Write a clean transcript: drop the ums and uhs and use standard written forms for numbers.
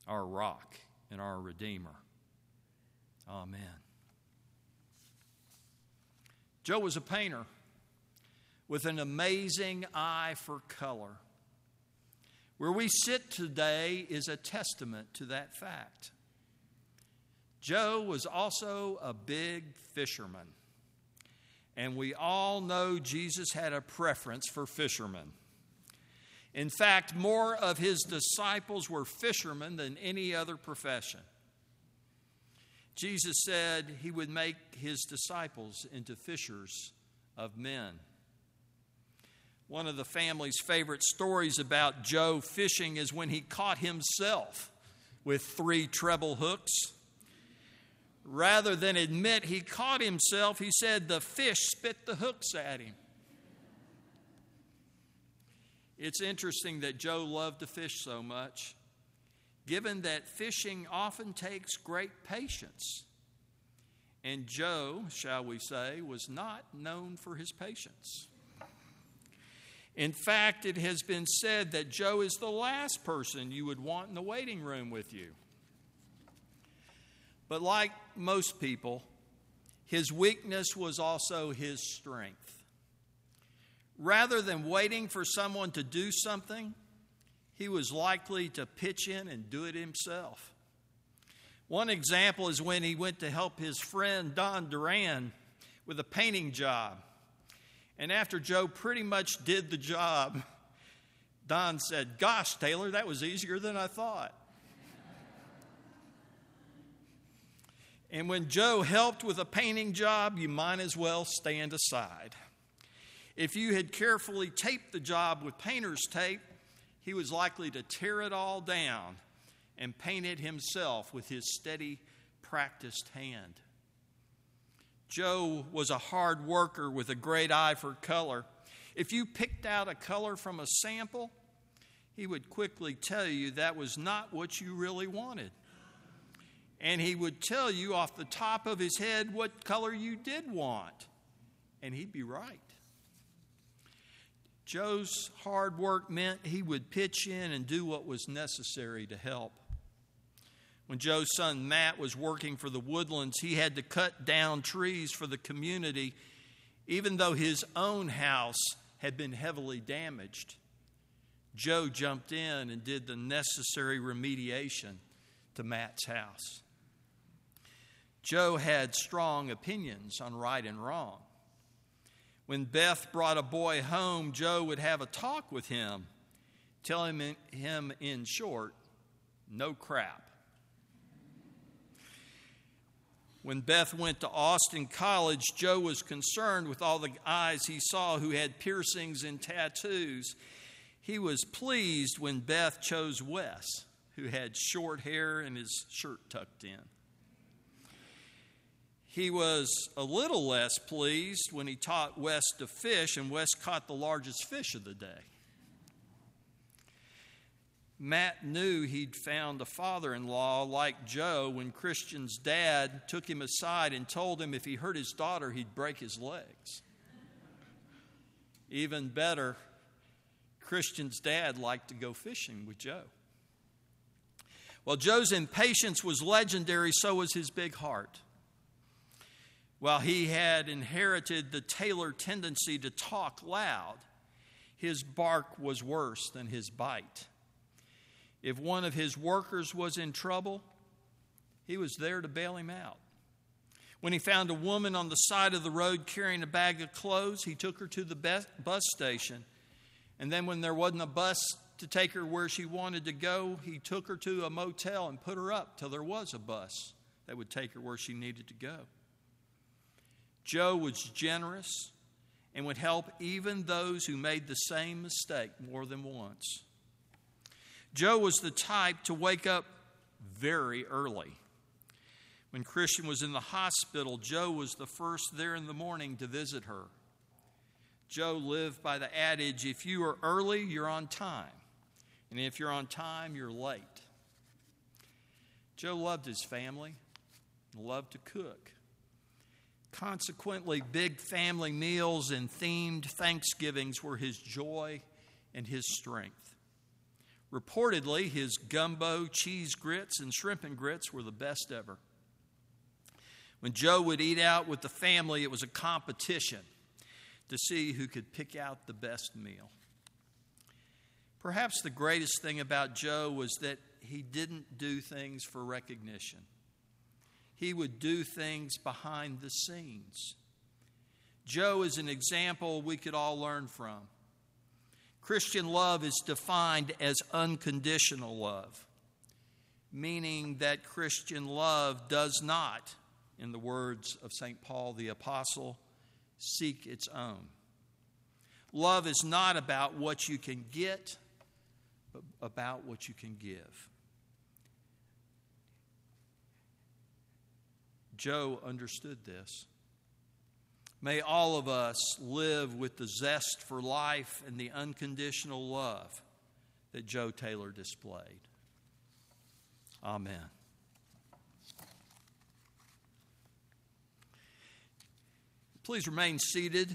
our rock and our Redeemer. Amen. Joe was a painter with an amazing eye for color. Where we sit today is a testament to that fact. Joe was also a big fisherman. And we all know Jesus had a preference for fishermen. In fact, more of his disciples were fishermen than any other profession. Jesus said he would make his disciples into fishers of men. One of the family's favorite stories about Joe fishing is when he caught himself with 3 treble hooks. Rather than admit he caught himself, he said the fish spit the hooks at him. It's interesting that Joe loved to fish so much, given that fishing often takes great patience. And Joe, shall we say, was not known for his patience. In fact, it has been said that Joe is the last person you would want in the waiting room with you. But like most people, his weakness was also his strength. Rather than waiting for someone to do something, he was likely to pitch in and do it himself. One example is when he went to help his friend Don Duran with a painting job. And after Joe pretty much did the job, Don said, "Gosh, Taylor, that was easier than I thought." And when Joe helped with a painting job, you might as well stand aside. If you had carefully taped the job with painter's tape, he was likely to tear it all down and paint it himself with his steady, practiced hand. Joe was a hard worker with a great eye for color. If you picked out a color from a sample, he would quickly tell you that was not what you really wanted. And he would tell you off the top of his head what color you did want. And he'd be right. Joe's hard work meant he would pitch in and do what was necessary to help. When Joe's son Matt was working for the Woodlands, he had to cut down trees for the community, even though his own house had been heavily damaged. Joe jumped in and did the necessary remediation to Matt's house. Joe had strong opinions on right and wrong. When Beth brought a boy home, Joe would have a talk with him, telling him in short, no crap. When Beth went to Austin College, Joe was concerned with all the eyes he saw who had piercings and tattoos. He was pleased when Beth chose Wes, who had short hair and his shirt tucked in. He was a little less pleased when he taught Wes to fish, and Wes caught the largest fish of the day. Matt knew he'd found a father-in-law like Joe when Christian's dad took him aside and told him if he hurt his daughter, he'd break his legs. Even better, Christian's dad liked to go fishing with Joe. Well, Joe's impatience was legendary, so was his big heart. While he had inherited the Taylor tendency to talk loud, his bark was worse than his bite. If one of his workers was in trouble, he was there to bail him out. When he found a woman on the side of the road carrying a bag of clothes, he took her to the bus station. And then when there wasn't a bus to take her where she wanted to go, he took her to a motel and put her up till there was a bus that would take her where she needed to go. Joe was generous and would help even those who made the same mistake more than once. Joe was the type to wake up very early. When Christian was in the hospital, Joe was the first there in the morning to visit her. Joe lived by the adage, if you are early, you're on time. And if you're on time, you're late. Joe loved his family and loved to cook. Consequently, big family meals and themed Thanksgivings were his joy and his strength. Reportedly, his gumbo, cheese grits, and shrimp and grits were the best ever. When Joe would eat out with the family, it was a competition to see who could pick out the best meal. Perhaps the greatest thing about Joe was that he didn't do things for recognition. He would do things behind the scenes. Joe is an example we could all learn from. Christian love is defined as unconditional love, meaning that Christian love does not, in the words of St. Paul the Apostle, seek its own. Love is not about what you can get, but about what you can give. Joe understood this. May all of us live with the zest for life and the unconditional love that Joe Taylor displayed. Amen. Please remain seated.